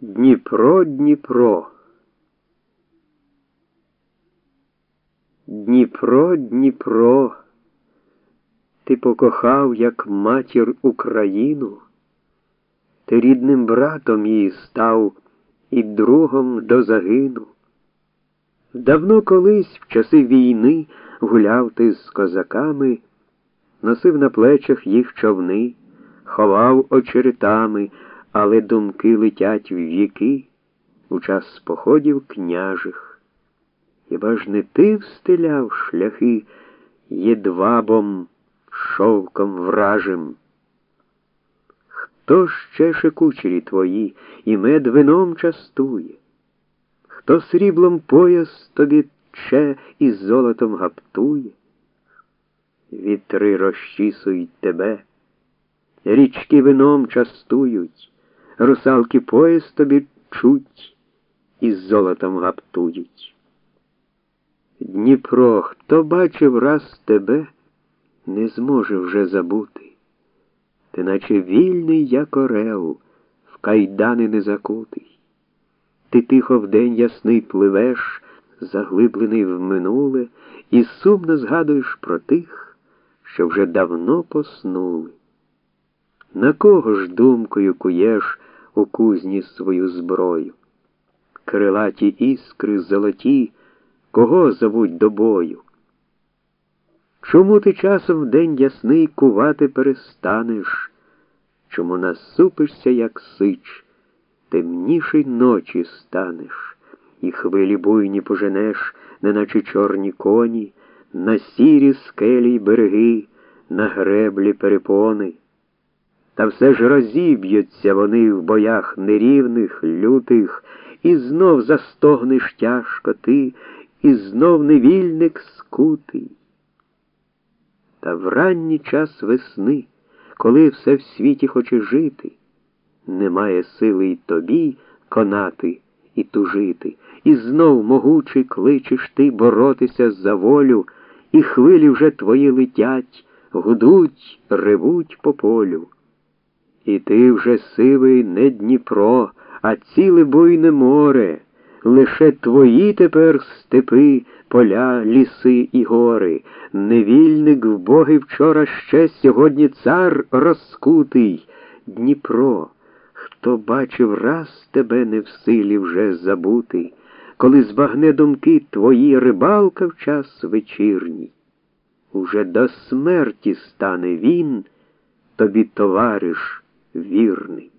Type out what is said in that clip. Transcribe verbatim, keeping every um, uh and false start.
Дніпро, Дніпро. Дніпро, Дніпро, ти покохав, як матір Україну, ти рідним братом її став і другом до загину. Давно колись, в часи війни, гуляв ти з козаками, носив на плечах їх човни, ховав очеретами, але думки летять в віки у час походів княжих. Хіба ж не ти встиляв шляхи єдвабом, шовком вражим? Хто ще шикучері твої і мед вином частує? Хто сріблом пояс тобі тче і золотом гаптує? Вітри розчісують тебе, річки вином частують, русалки пояс тобі чуть і золотом гаптують. Дніпро, хто бачив раз тебе, не зможе вже забути. Ти наче вільний, як орел, в кайдани не закутий. Ти тихо вдень ясний пливеш, заглиблений в минуле, і сумно згадуєш про тих, що вже давно поснули. На кого ж думкою куєш у кузні свою зброю? Крилаті іскри золоті, кого зовуть до бою? Чому ти часом в день ясний кувати перестанеш? Чому насупишся, як сич, темніший ночі станеш, і хвилі буйні поженеш, неначе чорні коні, на сірі скелі й береги, на греблі перепони? Та все ж розіб'ються вони в боях нерівних, лютих, і знов застогнеш тяжко ти, і знов невільник скутий. Та в ранній час весни, коли все в світі хоче жити, немає сили й тобі конати і тужити, і знов могучий кличеш ти боротися за волю, і хвилі вже твої летять, гудуть, ревуть по полю. І ти вже сивий не Дніпро, а ціле буйне море, лише твої тепер степи, поля, ліси і гори. Невільник вбогий вчора ще, сьогодні цар розкутий. Дніпро, хто бачив раз тебе не в силі вже забути, коли збагне думки твої рибалка в час вечірній. Уже до смерті стане він тобі товариш вірний.